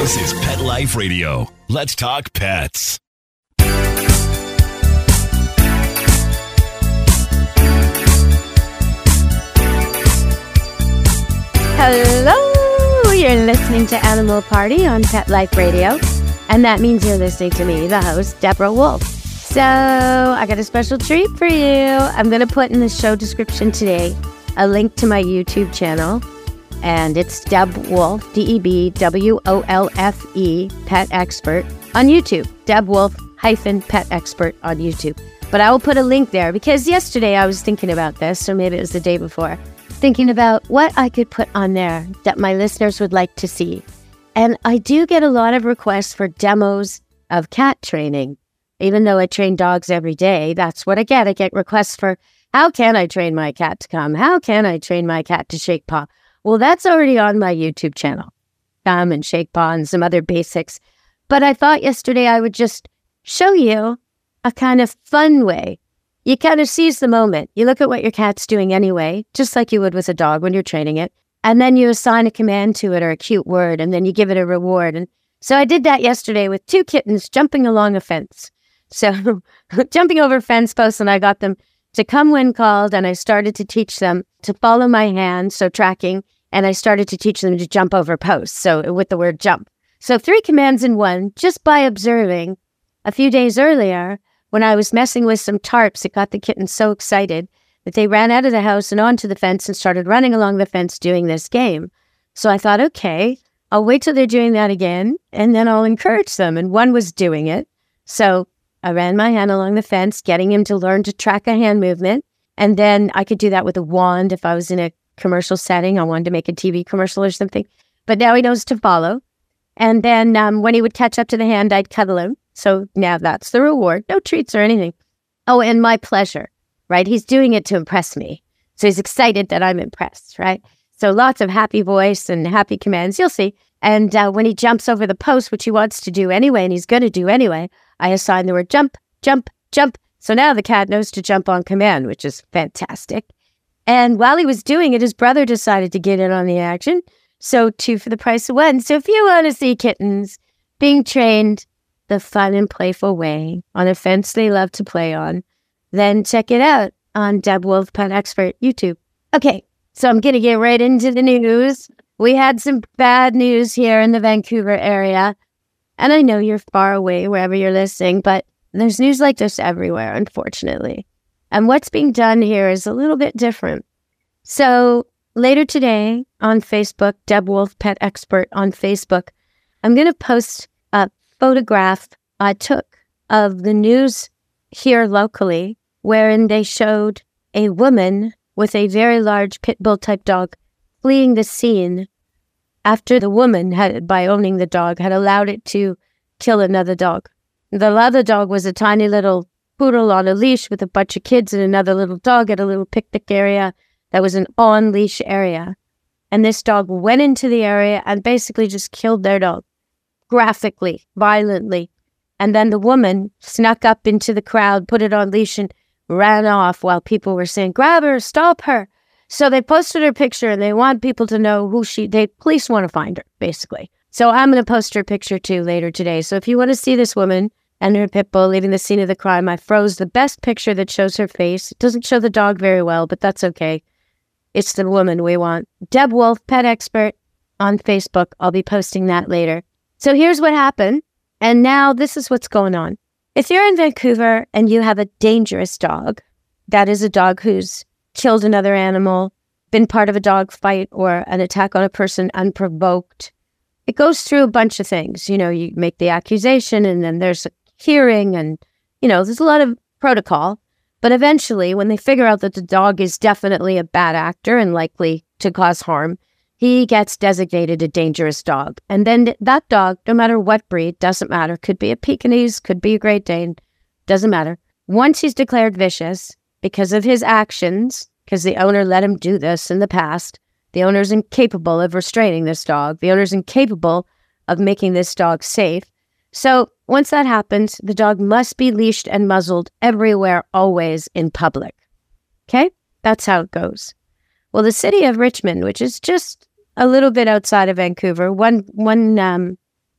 This is Pet Life Radio. Let's talk pets. Hello, you're listening to Animal Party on Pet Life Radio, and that means you're listening to me, the host, Deborah Wolf. So, I got a special treat for you. I'm going to put in the show description today a link to my YouTube channel, and it's Deb Wolf, DEBWOLFE, Pet Expert on YouTube. Deb Wolf -Pet Expert on YouTube. But I will put a link there because yesterday I was thinking about this, or maybe it was the day before, thinking about what I could put on there that my listeners would like to see. And I do get a lot of requests for demos of cat training. Even though I train dogs every day, that's what I get. I get requests for, how can I train my cat to come? How can I train my cat to shake paw? Well, that's already on my YouTube channel. Come and shake paw and some other basics. But I thought yesterday I would just show you a kind of fun way. You kind of seize the moment. You look at what your cat's doing anyway, just like you would with a dog when you're training it. And then you assign a command to it or a cute word, and then you give it a reward. And so I did that yesterday with 2 kittens jumping along a fence. So jumping over fence posts, and I got them to come when called, and I started to teach them to follow my hand, so tracking, and I started to teach them to jump over posts, so with the word jump. So 3 commands in one, just by observing. A few days earlier, when I was messing with some tarps, it got the kittens so excited that they ran out of the house and onto the fence and started running along the fence doing this game. So I thought, okay, I'll wait till they're doing that again, and then I'll encourage them. And one was doing it. So I ran my hand along the fence, getting him to learn to track a hand movement. And then I could do that with a wand if I was in a commercial setting. I wanted to make a TV commercial or something. But now he knows to follow. And then when he would catch up to the hand, I'd cuddle him. So now that's the reward. No treats or anything. Oh, and my pleasure, right? He's doing it to impress me. So he's excited that I'm impressed, right? So lots of happy voice and happy commands. You'll see. And when he jumps over the post, which he wants to do anyway, and he's going to do anyway, I assign the word jump, jump, jump. So now the cat knows to jump on command, which is fantastic. And while he was doing it, his brother decided to get in on the action. So 2 for the price of 1. So if you want to see kittens being trained the fun and playful way on a fence they love to play on, then check it out on Deb Wolf Pet Expert YouTube. Okay, so I'm going to get right into the news. We had some bad news here in the Vancouver area. And I know you're far away wherever you're listening, but there's news like this everywhere, unfortunately. And what's being done here is a little bit different. So later today on Facebook, Deb Wolf Pet Expert on Facebook, I'm going to post a photograph I took of the news here locally, wherein they showed a woman with a very large pit bull type dog fleeing the scene after the woman had, by owning the dog, had allowed it to kill another dog. The other dog was a tiny little poodle on a leash with a bunch of kids and another little dog at a little picnic area that was an on-leash area. And this dog went into the area and basically just killed their dog. Graphically, violently. And then the woman snuck up into the crowd, put it on leash, and ran off while people were saying, grab her, stop her. So they posted her picture, and they want people to know who police want to find her, basically. So I'm going to post her picture too later today. So if you want to see this woman and her pit bull leaving the scene of the crime, I froze the best picture that shows her face. It doesn't show the dog very well, but that's okay. It's the woman we want. Deb Wolf, Pet Expert on Facebook. I'll be posting that later. So here's what happened, and now this is what's going on. If you're in Vancouver and you have a dangerous dog, that is a dog who's killed another animal, been part of a dog fight or an attack on a person unprovoked, it goes through a bunch of things. You know, you make the accusation, and then there's a hearing, and, you know, there's a lot of protocol. But eventually, when they figure out that the dog is definitely a bad actor and likely to cause harm, he gets designated a dangerous dog. And then that dog, no matter what breed, doesn't matter. Could be a Pekingese, could be a Great Dane, doesn't matter. Once he's declared vicious because of his actions, because the owner let him do this in the past, the owner's incapable of restraining this dog. The owner's incapable of making this dog safe. So once that happens, the dog must be leashed and muzzled everywhere, always in public. Okay? That's how it goes. Well, the city of Richmond, which is just a little bit outside of Vancouver, one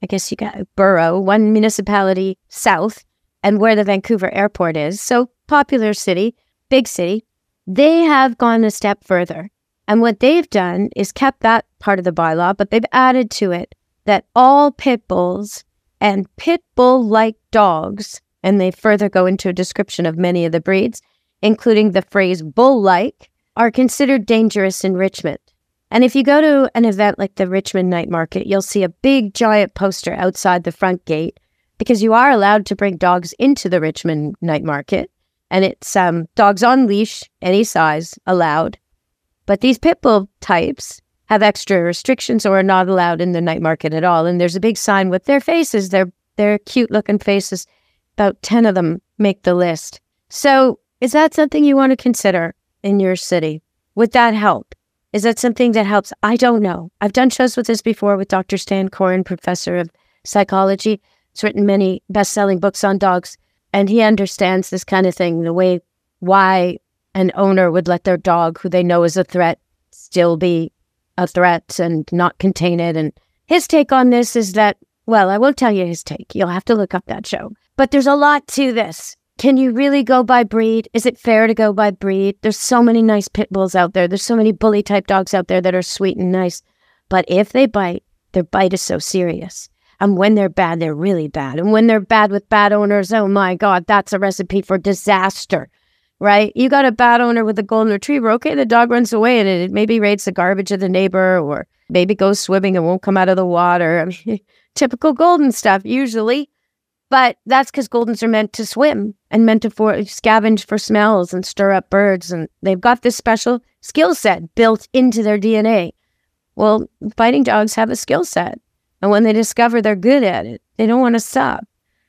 I guess you got a borough, one municipality south, and where the Vancouver airport is. So popular city, big city. They have gone a step further. And what they've done is kept that part of the bylaw, but they've added to it that all pit bulls and pit bull-like dogs, and they further go into a description of many of the breeds, including the phrase bull-like, are considered dangerous in Richmond. And if you go to an event like the Richmond Night Market, you'll see a big giant poster outside the front gate, because you are allowed to bring dogs into the Richmond Night Market. And it's dogs on leash, any size, allowed. But these pit bull types have extra restrictions or are not allowed in the night market at all. And there's a big sign with their faces, their cute-looking faces. About 10 of them make the list. So is that something you want to consider in your city? Would that help? Is that something that helps? I don't know. I've done shows with this before with Dr. Stan Coren, professor of psychology. He's written many best-selling books on dogs, and he understands this kind of thing, the way why an owner would let their dog, who they know is a threat, still be a threat and not contain it. And his take on this is that, well, I won't tell you his take. You'll have to look up that show. But there's a lot to this. Can you really go by breed? Is it fair to go by breed? There's so many nice pit bulls out there. There's so many bully-type dogs out there that are sweet and nice. But if they bite, their bite is so serious. And when they're bad, they're really bad. And when they're bad with bad owners, oh my God, that's a recipe for disaster. Right? You got a bad owner with a golden retriever. Okay, the dog runs away and it maybe raids the garbage of the neighbor, or maybe goes swimming and won't come out of the water. I mean, typical golden stuff usually. But that's because Goldens are meant to swim and meant to scavenge for smells and stir up birds. And they've got this special skill set built into their DNA. Well, fighting dogs have a skill set. And when they discover they're good at it, they don't want to stop.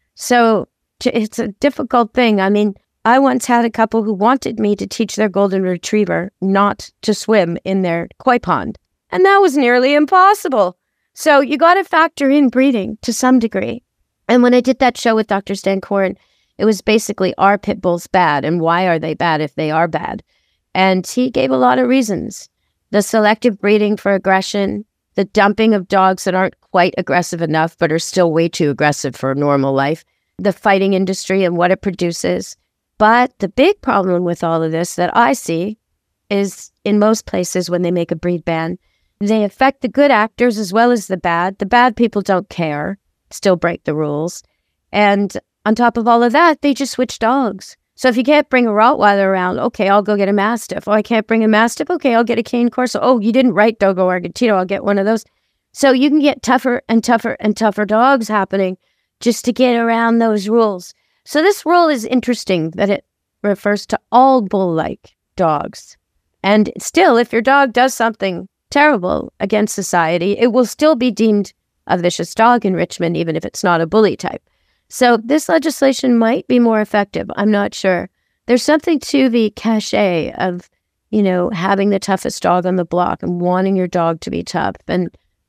So it's a difficult thing. I mean, I once had a couple who wanted me to teach their golden retriever not to swim in their koi pond. And that was nearly impossible. So you got to factor in breeding to some degree. And when I did that show with Dr. Stan Coren, it was basically, are pit bulls bad? And why are they bad if they are bad? And he gave a lot of reasons. The selective breeding for aggression, the dumping of dogs that aren't quite aggressive enough but are still way too aggressive for normal life, the fighting industry and what it produces. But the big problem with all of this that I see is in most places when they make a breed ban, they affect the good actors as well as the bad. The bad people don't care, still break the rules. And on top of all of that, they just switch dogs. So if you can't bring a Rottweiler around, okay, I'll go get a Mastiff. Oh, I can't bring a Mastiff? Okay, I'll get a Cane Corso. Oh, you didn't write Dogo Argentino. I'll get one of those. So you can get tougher and tougher and tougher dogs happening just to get around those rules. So this rule is interesting that it refers to all bull-like dogs. And still, if your dog does something terrible against society, it will still be deemed a vicious dog in Richmond, even if it's not a bully type. So this legislation might be more effective. I'm not sure. There's something to the cachet of, having the toughest dog on the block and wanting your dog to be tough. And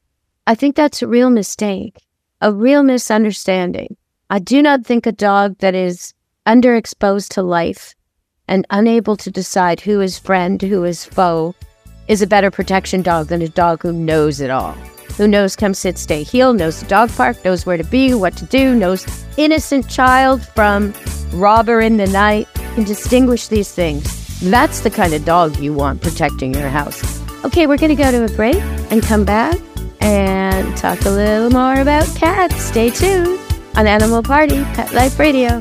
I think that's a real mistake, a real misunderstanding. I do not think a dog that is underexposed to life and unable to decide who is friend, who is foe, is a better protection dog than a dog who knows it all. Who knows come sit, stay, heel, knows the dog park, knows where to be, what to do, knows innocent child from robber in the night, can distinguish these things. That's the kind of dog you want protecting your house. Okay, we're going to go to a break and come back and talk a little more about cats. Stay tuned on Animal Party, Pet Life Radio.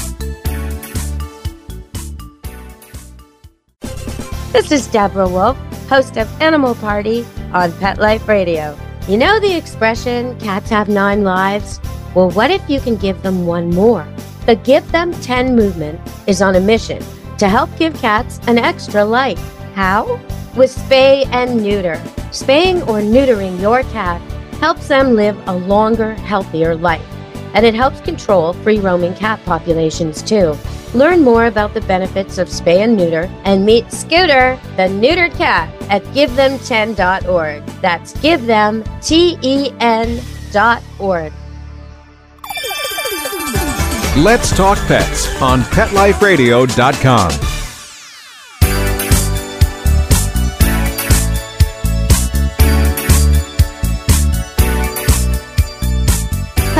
This is Deborah Wolf, host of Animal Party on Pet Life Radio. You know the expression, cats have 9 lives? Well, what if you can give them one more? The Give Them 10 movement is on a mission to help give cats an extra life. How? With spay and neuter. Spaying or neutering your cat helps them live a longer, healthier life. And it helps control free-roaming cat populations too. Learn more about the benefits of spay and neuter and meet Scooter, the neutered cat, at GiveThem10.org. That's GiveThem10.org. Let's Talk Pets on PetLifeRadio.com.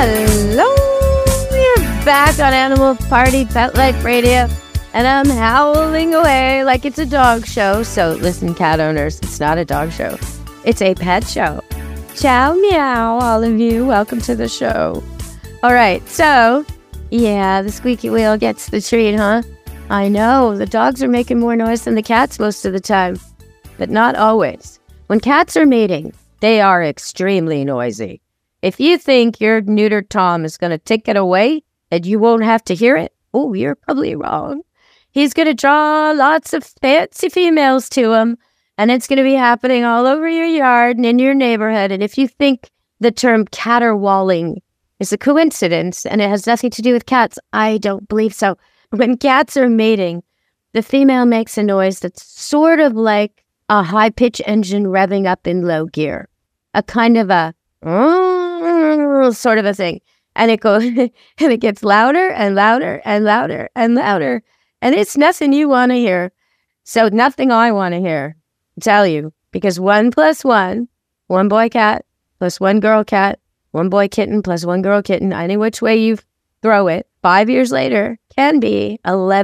Hello, we're back on Animal Party Pet Life Radio, and I'm howling away like it's a dog show. So listen, cat owners, it's not a dog show. It's a pet show. Ciao, meow, all of you. Welcome to the show. All right, so, yeah, the squeaky wheel gets the treat, huh? I know, the dogs are making more noise than the cats most of the time, but not always. When cats are mating, they are extremely noisy. If you think your neutered Tom is going to take it away and you won't have to hear it, oh, you're probably wrong. He's going to draw lots of fancy females to him, and it's going to be happening all over your yard and in your neighborhood. And if you think the term caterwauling is a coincidence and it has nothing to do with cats, I don't believe so. When cats are mating, the female makes a noise that's sort of like a high-pitch engine revving up in low gear, a kind of a sort of a thing. And it goes, and it gets louder and louder and louder and louder. And it's nothing you want to hear. So nothing I want to hear, I tell you, because 1 + 1, one boy cat plus one girl cat, one boy kitten plus one girl kitten, any which way you throw it, 5 years later can be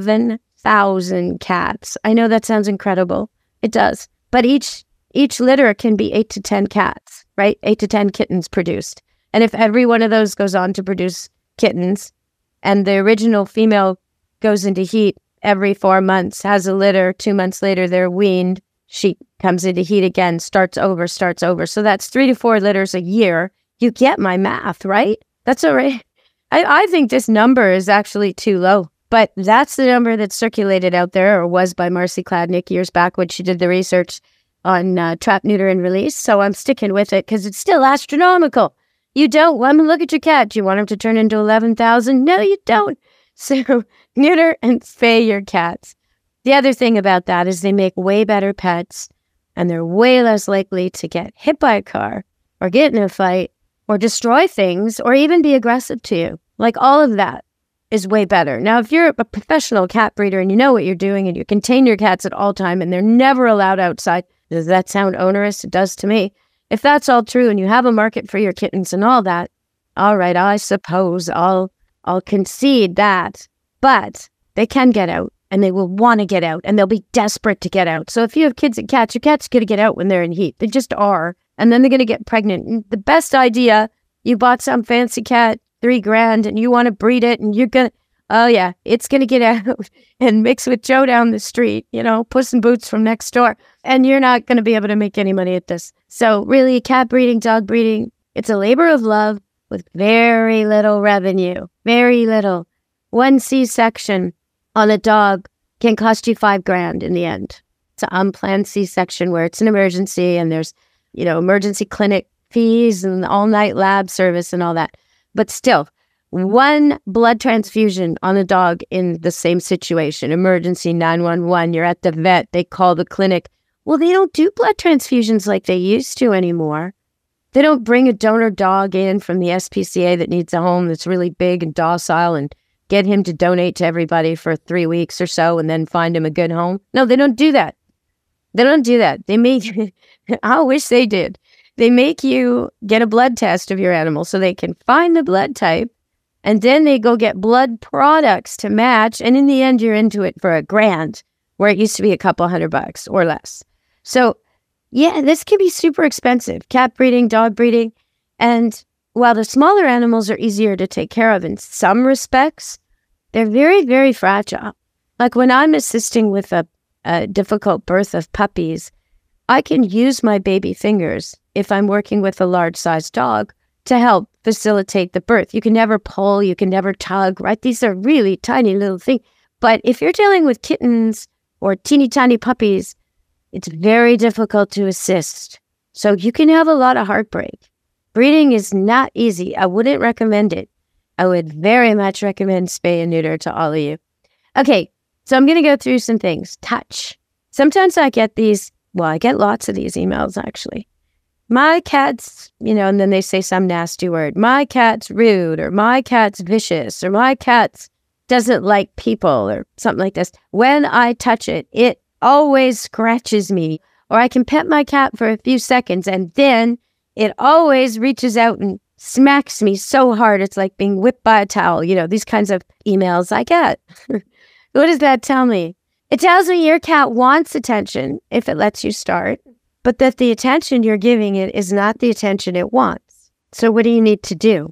11,000 cats. I know that sounds incredible. It does. But each litter can be 8 to 10 cats, right? 8 to 10 kittens produced. And if every one of those goes on to produce kittens, and the original female goes into heat every 4 months, has a litter, 2 months later they're weaned, she comes into heat again, starts over. So that's 3 to 4 litters a year. You get my math, right? That's all right. I think this number is actually too low, but that's the number that's circulated out there, or was by Marcy Kladnick years back when she did the research on trap, neuter, and release. So I'm sticking with it because it's still astronomical. You don't want to look at your cat. Do you want him to turn into 11,000? No, you don't. So neuter and spay your cats. The other thing about that is they make way better pets, and they're way less likely to get hit by a car or get in a fight or destroy things or even be aggressive to you. Like, all of that is way better. Now, if you're a professional cat breeder and you know what you're doing and you contain your cats at all time and they're never allowed outside, does that sound onerous? It does to me. If that's all true and you have a market for your kittens and all that, all right, I suppose I'll concede that. But they can get out, and they will want to get out, and they'll be desperate to get out. So if you have kids and cats, your cat's going to get out when they're in heat. They just are. And then they're going to get pregnant. And the best idea, you bought some fancy cat, $3,000, and you want to breed it, and you're going to, oh yeah, it's going to get out and mix with Joe down the street, Puss in Boots from next door. And you're not going to be able to make any money at this. So really, cat breeding, dog breeding, it's a labor of love with very little revenue. Very little. One C-section on a dog can cost you $5,000 in the end. It's an unplanned C-section where it's an emergency and there's, emergency clinic fees and all-night lab service and all that. But still, one blood transfusion on a dog in the same situation, emergency 911, you're at the vet, they call the clinic. Well, they don't do blood transfusions like they used to anymore. They don't bring a donor dog in from the SPCA that needs a home that's really big and docile and get him to donate to everybody for 3 weeks or so and then find him a good home. No, they don't do that. They don't do that. They make, I wish they did. They make you get a blood test of your animal so they can find the blood type, and then they go get blood products to match. And in the end, you're into it for $1,000, where it used to be a couple $100 or less. So yeah, this can be super expensive. Cat breeding, dog breeding. And while the smaller animals are easier to take care of in some respects, they're very, very fragile. Like when I'm assisting with a difficult birth of puppies, I can use my baby fingers if I'm working with a large-sized dog to help facilitate the birth. You can never pull, you can never tug, right? These are really tiny little things. But if you're dealing with kittens or teeny tiny puppies, it's very difficult to assist. So you can have a lot of heartbreak. Breeding is not easy. I wouldn't recommend it. I would very much recommend spay and neuter to all of you. Okay, so I'm going to go through some things. Touch. Sometimes I get these, I get lots of these emails actually. My cat's, and then they say some nasty word. My cat's rude, or my cat's vicious, or my cat's doesn't like people, or something like this. When I touch it, it always scratches me. Or I can pet my cat for a few seconds, and then it always reaches out and smacks me so hard it's like being whipped by a towel. These kinds of emails I get. What does that tell me? It tells me your cat wants attention if it lets you start, but that the attention you're giving it is not the attention it wants. So what do you need to do?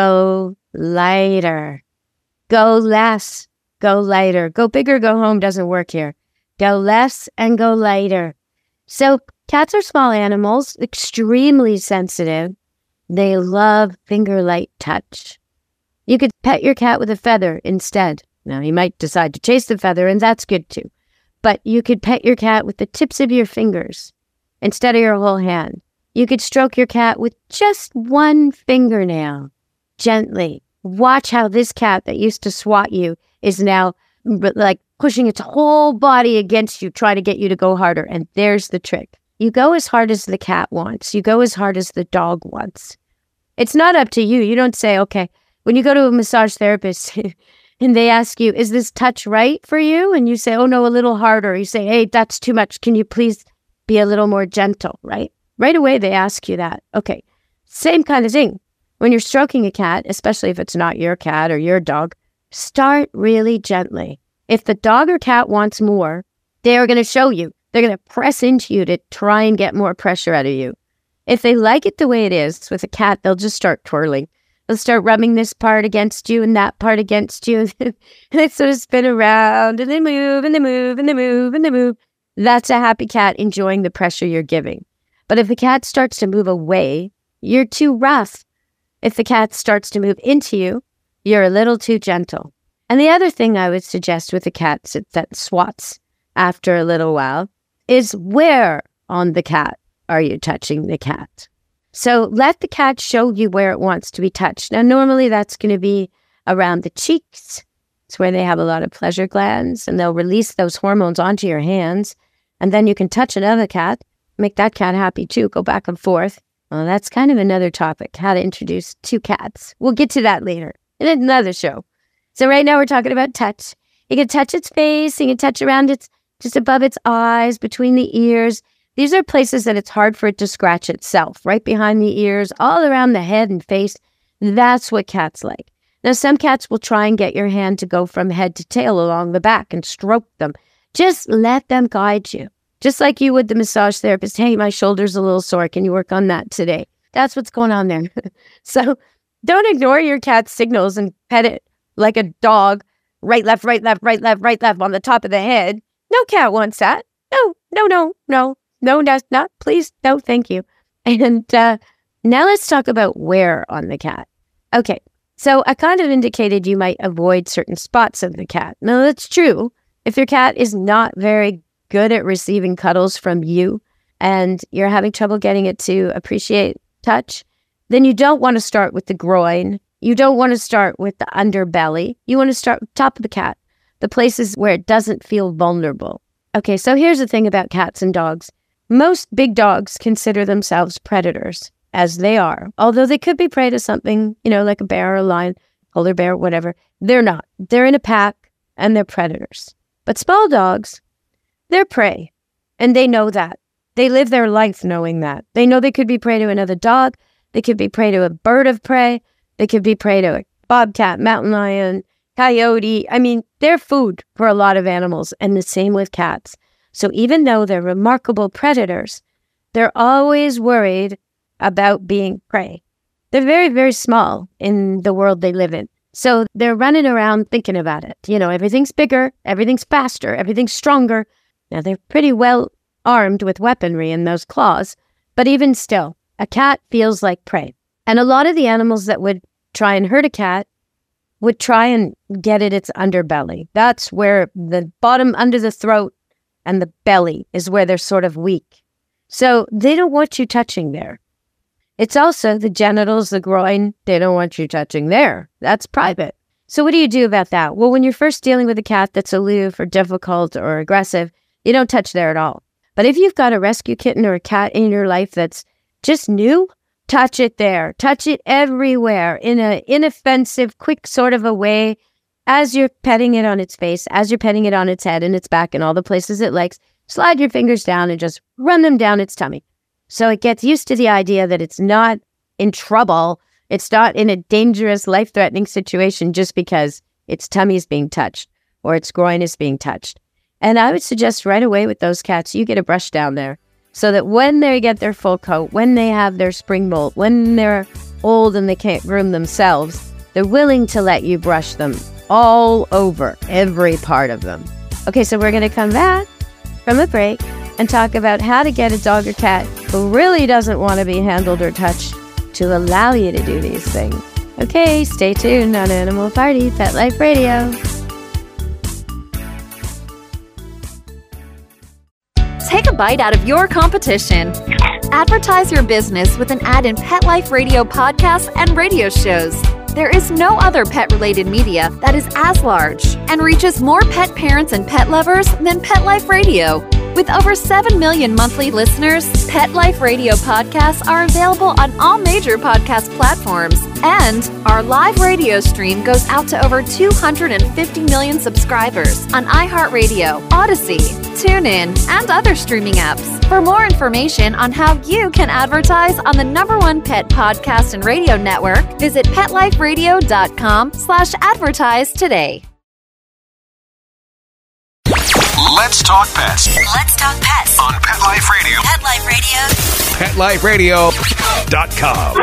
Go lighter. Go less. Go lighter. Go big or go home doesn't work here. Go less and go lighter. So cats are small animals, extremely sensitive. They love finger-light touch. You could pet your cat with a feather instead. Now, you might decide to chase the feather, and that's good too. But you could pet your cat with the tips of your fingers instead of your whole hand. You could stroke your cat with just one fingernail, gently. Watch how this cat that used to swat you is now like pushing its whole body against you, trying to get you to go harder. And there's the trick. You go as hard as the cat wants. You go as hard as the dog wants. It's not up to you. You don't say, okay, when you go to a massage therapist and they ask you, is this touch right for you? And you say, oh no, a little harder. You say, hey, that's too much. Can you please be a little more gentle, right? Right away, they ask you that. Okay, same kind of thing. When you're stroking a cat, especially if it's not your cat or your dog, start really gently. If the dog or cat wants more, they're going to show you. They're going to press into you to try and get more pressure out of you. If they like it the way it is with a cat, they'll just start twirling. They'll start rubbing this part against you and that part against you. And they sort of spin around and they move and they move and they move and they move. That's a happy cat enjoying the pressure you're giving. But if the cat starts to move away, you're too rough. If the cat starts to move into you, you're a little too gentle. And the other thing I would suggest with a cat that swats after a little while is where on the cat are you touching the cat? So let the cat show you where it wants to be touched. Now, normally that's going to be around the cheeks. It's where they have a lot of pleasure glands, and they'll release those hormones onto your hands. And then you can touch another cat, make that cat happy too, go back and forth. Well, that's kind of another topic, how to introduce two cats. We'll get to that later in another show. So right now we're talking about touch. You can touch its face, you can touch around its, just above its eyes, between the ears. These are places that it's hard for it to scratch itself, right behind the ears, all around the head and face. That's what cats like. Now, some cats will try and get your hand to go from head to tail along the back and stroke them. Just let them guide you. Just like you would the massage therapist. Hey, my shoulder's a little sore. Can you work on that today? That's what's going on there. So don't ignore your cat's signals and pet it like a dog. Right, left, right, left, right, left, right, left on the top of the head. No cat wants that. No, no, no, no. No, not please. No, thank you. And now let's talk about where on the cat. Okay, so I kind of indicated you might avoid certain spots of the cat. Now, that's true. If your cat is not very good at receiving cuddles from you and you're having trouble getting it to appreciate touch, then you don't want to start with the groin. You don't want to start with the underbelly. You want to start with the top of the cat, the places where it doesn't feel vulnerable. Okay, so here's the thing about cats and dogs. Most big dogs consider themselves predators, as they are. Although they could be prey to something, like a bear or a lion, polar bear, whatever. They're not. They're in a pack, and they're predators. But small dogs, they're prey, and they know that. They live their life knowing that. They know they could be prey to another dog. They could be prey to a bird of prey. They could be prey to a bobcat, mountain lion, coyote. I mean, they're food for a lot of animals, and the same with cats. So even though they're remarkable predators, they're always worried about being prey. They're very, very small in the world they live in. So they're running around thinking about it. Everything's bigger, everything's faster, everything's stronger. Now, they're pretty well armed with weaponry in those claws, but even still, a cat feels like prey. And a lot of the animals that would try and hurt a cat would try and get at its underbelly. That's where the bottom under the throat and the belly is where they're sort of weak. So they don't want you touching there. It's also the genitals, the groin. They don't want you touching there. That's private. So what do you do about that? Well, when you're first dealing with a cat that's aloof or difficult or aggressive, you don't touch there at all. But if you've got a rescue kitten or a cat in your life that's just new, touch it there. Touch it everywhere in an inoffensive, quick sort of a way. As you're petting it on its face, as you're petting it on its head and its back and all the places it likes, slide your fingers down and just run them down its tummy. So it gets used to the idea that it's not in trouble It's not in a dangerous, life-threatening situation just because its tummy is being touched or its groin is being touched. And I would suggest right away with those cats, you get a brush down there so that when they get their full coat, when they have their spring molt, when they're old and they can't groom themselves, they're willing to let you brush them all over, every part of them. Okay, so we're going to come back from a break and talk about how to get a dog or cat who really doesn't want to be handled or touched to allow you to do these things. Okay, stay tuned on Animal Party Pet Life Radio. Take a bite out of your competition. Advertise your business with an ad in Pet Life Radio podcasts and radio shows. There is no other pet-related media that is as large and reaches more pet parents and pet lovers than Pet Life Radio. With over 7 million monthly listeners, Pet Life Radio podcasts are available on all major podcast platforms. And our live radio stream goes out to over 250 million subscribers on iHeartRadio, Odyssey, TuneIn, and other streaming apps. For more information on how you can advertise on the #1 pet podcast and radio network, visit PetLifeRadio.com/advertise today. Let's talk pets. Let's talk pets On Pet Life Radio. Pet Life Radio. PetLifeRadio.com.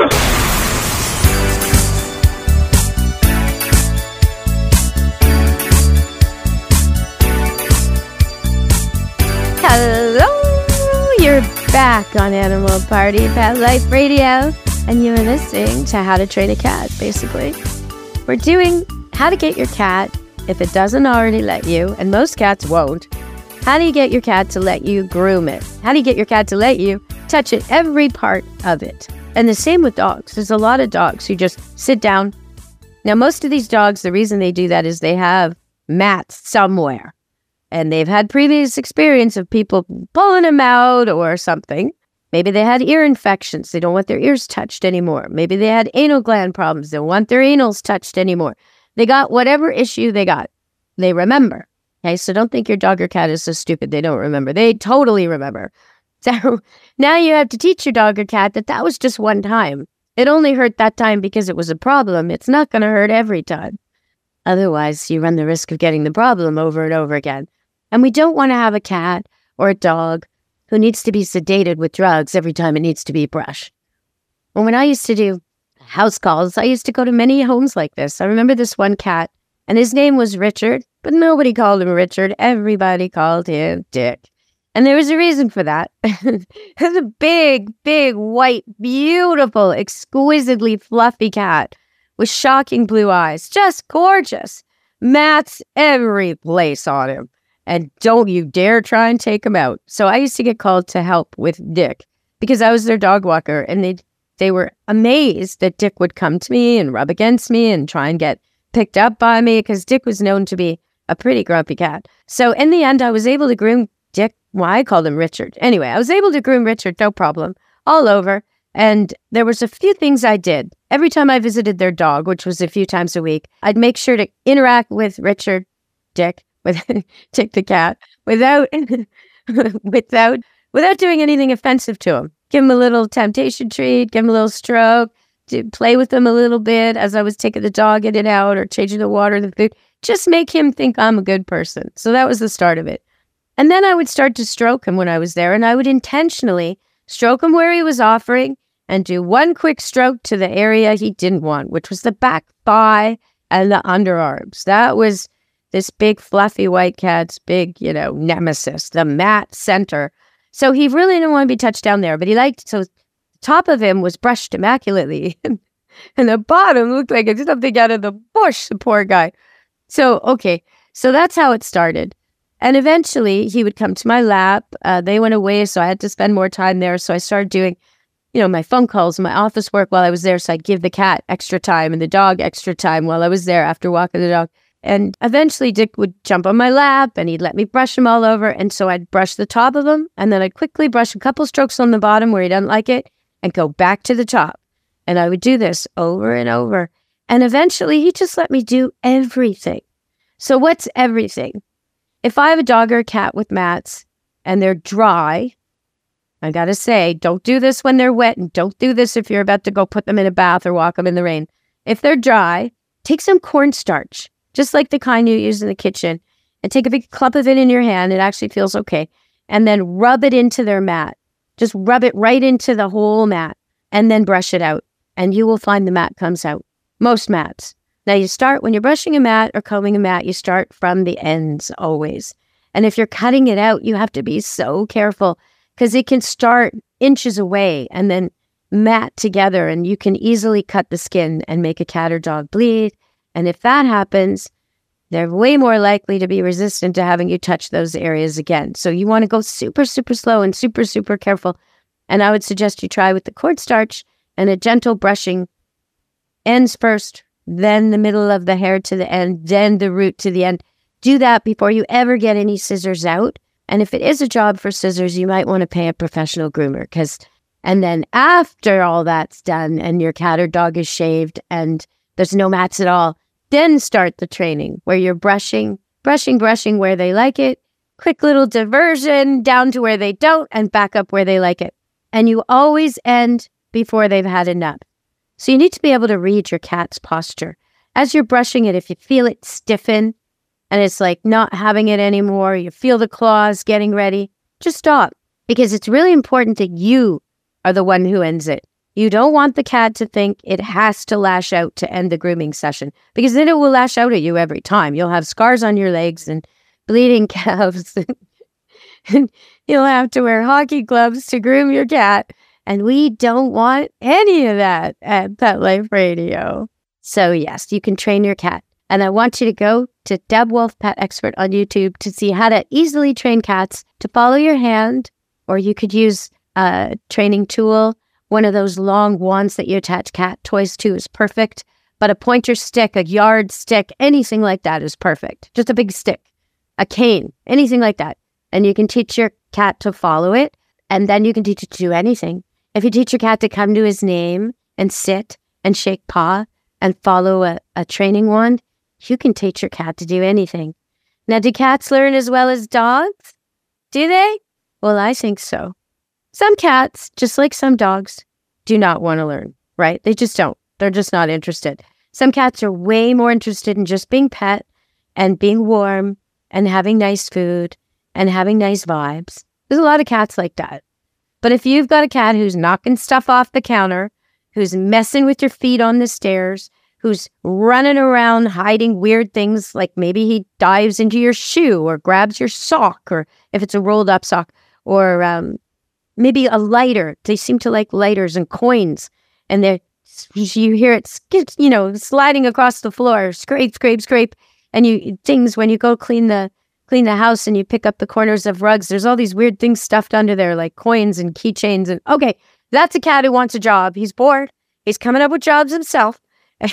Hello, you're back on Animal Party Pet Life Radio, and you're listening to How to Train a Cat, basically. We're doing how to get your cat, if it doesn't already let you, and most cats won't, how do you get your cat to let you groom it? How do you get your cat to let you touch it, every part of it? And the same with dogs. There's a lot of dogs who just sit down. Now, most of these dogs, the reason they do that is they have mats somewhere. And they've had previous experience of people pulling them out or something. Maybe they had ear infections. They don't want their ears touched anymore. Maybe they had anal gland problems. They don't want their anals touched anymore. They got whatever issue they got. They remember. Okay, so don't think your dog or cat is so stupid they don't remember. They totally remember. So now you have to teach your dog or cat that that was just one time. It only hurt that time because it was a problem. It's not going to hurt every time. Otherwise, you run the risk of getting the problem over and over again. And we don't want to have a cat or a dog who needs to be sedated with drugs every time it needs to be brushed. Well, when I used to do house calls, I used to go to many homes like this. I remember this one cat, and his name was Richard, but nobody called him Richard. Everybody called him Dick. And there was a reason for that. It was a big, big, white, beautiful, exquisitely fluffy cat with shocking blue eyes. Just gorgeous. Mats every place on him. And don't you dare try and take him out. So I used to get called to help with Dick because I was their dog walker, and they were amazed that Dick would come to me and rub against me and try and get picked up by me because Dick was known to be a pretty grumpy cat. So in the end, I was able to groom Dick. Well, I called him Richard. Anyway, I was able to groom Richard, no problem, all over. And there was a few things I did. Every time I visited their dog, which was a few times a week, I'd make sure to interact with Richard, Dick, with Dick the cat, without doing anything offensive to him. Give him a little temptation treat, give him a little stroke, play with him a little bit as I was taking the dog in and out or changing the water, the food. Just make him think I'm a good person. So that was the start of it. And then I would start to stroke him when I was there, and I would intentionally stroke him where he was offering and do one quick stroke to the area he didn't want, which was the back thigh and the underarms. That was this big fluffy white cat's big, nemesis, the mat center. So he really didn't want to be touched down there, but so the top of him was brushed immaculately. And the bottom looked like it's something out of the bush, the poor guy. So that's how it started. And eventually he would come to my lap. They went away, so I had to spend more time there. So I started doing, my phone calls, my office work while I was there. So I'd give the cat extra time and the dog extra time while I was there after walking the dog. And eventually Dick would jump on my lap and he'd let me brush him all over. And so I'd brush the top of him, and then I'd quickly brush a couple strokes on the bottom where he doesn't like it and go back to the top. And I would do this over and over. And eventually he just let me do everything. So what's everything? If I have a dog or a cat with mats and they're dry, I gotta say, don't do this when they're wet, and don't do this if you're about to go put them in a bath or walk them in the rain. If they're dry, take some cornstarch, just like the kind you use in the kitchen, and take a big clump of it in your hand. It actually feels okay. And then rub it into their mat. Just rub it right into the whole mat and then brush it out. And you will find the mat comes out. Most mats. Now you start, when you're brushing a mat or combing a mat, you start from the ends always. And if you're cutting it out, you have to be so careful because it can start inches away and then mat together, and you can easily cut the skin and make a cat or dog bleed. And if that happens, they're way more likely to be resistant to having you touch those areas again. So you want to go super, super slow and super, super careful. And I would suggest you try with the cornstarch and a gentle brushing, ends first, then the middle of the hair to the end, then the root to the end. Do that before you ever get any scissors out. And if it is a job for scissors, you might want to pay a professional groomer. And then after all that's done and your cat or dog is shaved and there's no mats at all, then start the training where you're brushing where they like it, quick little diversion down to where they don't and back up where they like it. And you always end before they've had enough. So you need to be able to read your cat's posture. As you're brushing it, if you feel it stiffen and it's like not having it anymore, you feel the claws getting ready, just stop. Because it's really important that you are the one who ends it. You don't want the cat to think it has to lash out to end the grooming session, because then it will lash out at you every time. You'll have scars on your legs and bleeding calves. And you'll have to wear hockey gloves to groom your cat. And we don't want any of that at Pet Life Radio. So yes, you can train your cat. And I want you to go to Deb Wolf Pet Expert on YouTube to see how to easily train cats to follow your hand, or you could use a training tool. One of those long wands that you attach cat toys to is perfect. But a pointer stick, a yard stick, anything like that is perfect. Just a big stick, a cane, anything like that. And you can teach your cat to follow it. And then you can teach it to do anything. If you teach your cat to come to his name and sit and shake paw and follow a training wand, you can teach your cat to do anything. Now, do cats learn as well as dogs? Do they? Well, I think so. Some cats, just like some dogs, do not want to learn, right? They just don't. They're just not interested. Some cats are way more interested in just being pet and being warm and having nice food and having nice vibes. There's a lot of cats like that. But if you've got a cat who's knocking stuff off the counter, who's messing with your feet on the stairs, who's running around hiding weird things, like maybe he dives into your shoe or grabs your sock, or if it's a rolled up sock, or maybe a lighter. They seem to like lighters and coins, and you hear it, sliding across the floor, scrape, scrape, scrape, and things when you go clean the house and you pick up the corners of rugs, there's all these weird things stuffed under there, like coins and keychains. And okay, that's a cat who wants a job. He's bored. He's coming up with jobs himself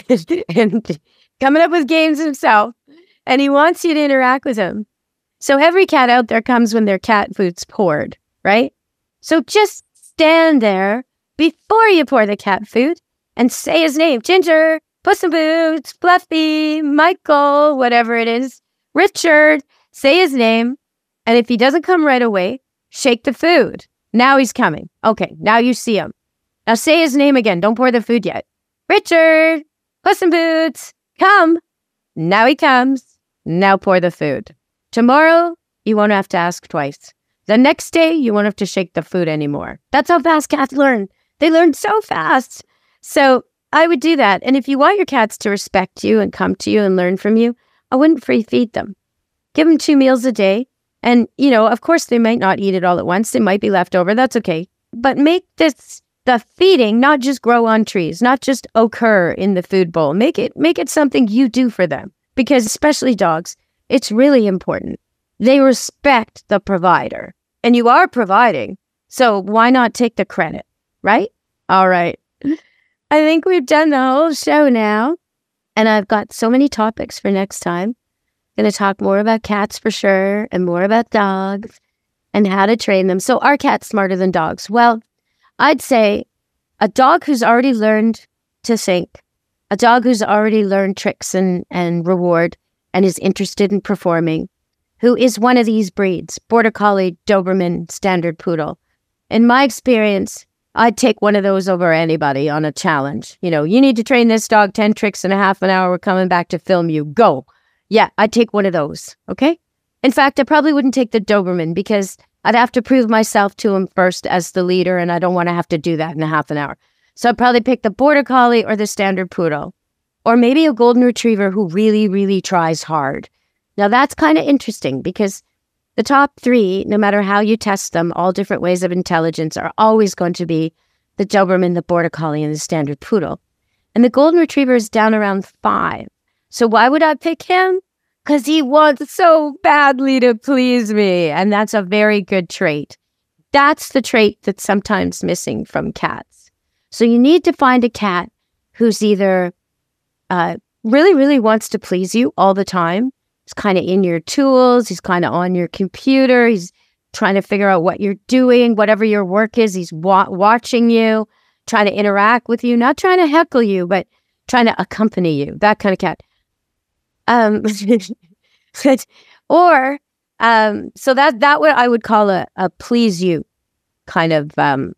and coming up with games himself, and he wants you to interact with him. So every cat out there comes when their cat food's poured, right? So just stand there before you pour the cat food and say his name. Ginger, Puss in Boots, Fluffy, Michael, whatever it is, Richard. Say his name. And if he doesn't come right away, shake the food. Now he's coming. Okay, now you see him. Now say his name again. Don't pour the food yet. Richard, Puss in Boots, come. Now he comes. Now pour the food. Tomorrow, you won't have to ask twice. The next day, you won't have to shake the food anymore. That's how fast cats learn. They learn so fast. So I would do that. And if you want your cats to respect you and come to you and learn from you, I wouldn't free feed them. Give them 2 meals a day. And, of course, they might not eat it all at once. They might be left over. That's okay. But make the feeding not just grow on trees, not just occur in the food bowl. Make it something you do for them. Because especially dogs, it's really important. They respect the provider. And you are providing. So why not take the credit, right? All right. I think we've done the whole show now. And I've got so many topics for next time. Going to talk more about cats for sure, and more about dogs and how to train them. So are cats smarter than dogs? Well, I'd say a dog who's already learned to think, a dog who's already learned tricks and reward and is interested in performing, who is one of these breeds, Border Collie, Doberman, Standard Poodle, in my experience, I'd take one of those over anybody on a challenge. You need to train this dog 10 tricks in a half an hour. We're coming back to film you. Go. Yeah, I'd take one of those. Okay? In fact, I probably wouldn't take the Doberman because I'd have to prove myself to him first as the leader, and I don't want to have to do that in a half an hour. So I'd probably pick the Border Collie or the Standard Poodle, or maybe a Golden Retriever who really, really tries hard. Now, that's kind of interesting because the top 3, no matter how you test them, all different ways of intelligence, are always going to be the Doberman, the Border Collie, and the Standard Poodle. And the Golden Retriever is down around 5. So why would I pick him? Because he wants so badly to please me. And that's a very good trait. That's the trait that's sometimes missing from cats. So you need to find a cat who's either really, really wants to please you all the time. He's kind of in your tools. He's kind of on your computer. He's trying to figure out what you're doing, whatever your work is. He's watching you, trying to interact with you, not trying to heckle you, but trying to accompany you. That kind of cat. So that what I would call a please you kind of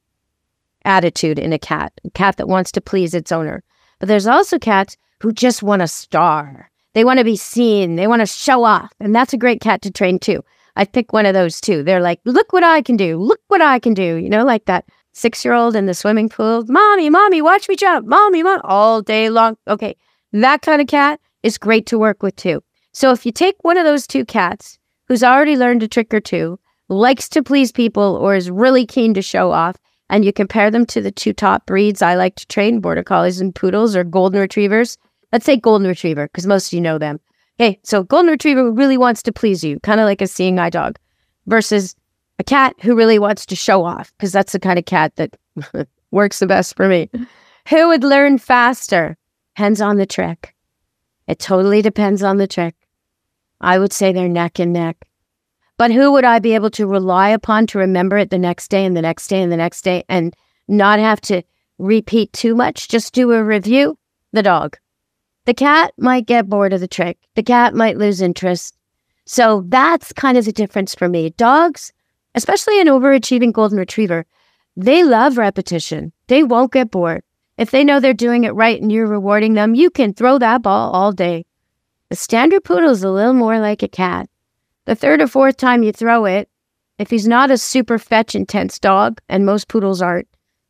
attitude in a cat that wants to please its owner. But there's also cats who just want a star. They want to be seen. They want to show off. And that's a great cat to train too. I'd pick one of those too. They're like, look what I can do. Look what I can do. Like that 6-year-old in the swimming pool. Mommy, watch me jump. Mommy, all day long. Okay. That kind of cat is great to work with too. So if you take one of those 2 cats who's already learned a trick or 2, likes to please people, or is really keen to show off, and you compare them to the 2 top breeds I like to train, Border Collies and Poodles or Golden Retrievers. Let's say Golden Retriever, because most of you know them. Okay, so Golden Retriever really wants to please you, kind of like a seeing eye dog, versus a cat who really wants to show off, because that's the kind of cat that works the best for me. Who would learn faster? Depends on the trick. It totally depends on the trick. I would say they're neck and neck. But who would I be able to rely upon to remember it the next day and the next day and the next day and not have to repeat too much? Just do a review? The dog. The cat might get bored of the trick. The cat might lose interest. So that's kind of the difference for me. Dogs, especially an overachieving Golden Retriever, they love repetition. They won't get bored. If they know they're doing it right and you're rewarding them, you can throw that ball all day. The Standard Poodle is a little more like a cat. The 3rd or 4th time you throw it, if he's not a super fetch intense dog, and most poodles aren't,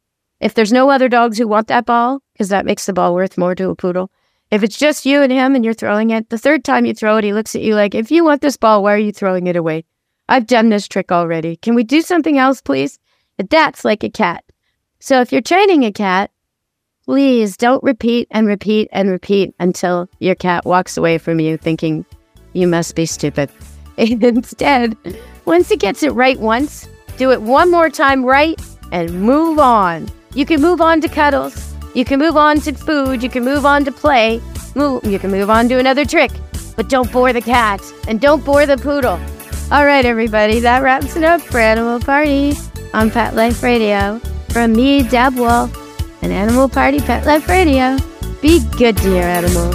if there's no other dogs who want that ball, because that makes the ball worth more to a poodle, if it's just you and him and you're throwing it, the 3rd time you throw it, he looks at you like, if you want this ball, why are you throwing it away? I've done this trick already. Can we do something else, please? That's like a cat. So if you're training a cat, please don't repeat and repeat and repeat until your cat walks away from you thinking you must be stupid. Instead, once it gets it right once, do it one more time right and move on. You can move on to cuddles. You can move on to food. You can move on to play. You can move on to another trick. But don't bore the cat and don't bore the poodle. All right, everybody, that wraps it up for Animal Party on Pet Life Radio. From me, Deb Wolf, and Animal Party Pet Life Radio. Be good to your animals.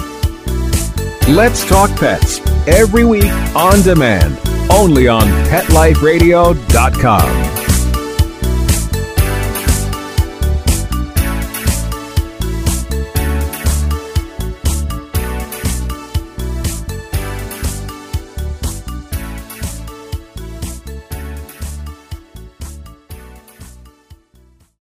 Let's Talk Pets, every week on demand, only on PetLifeRadio.com.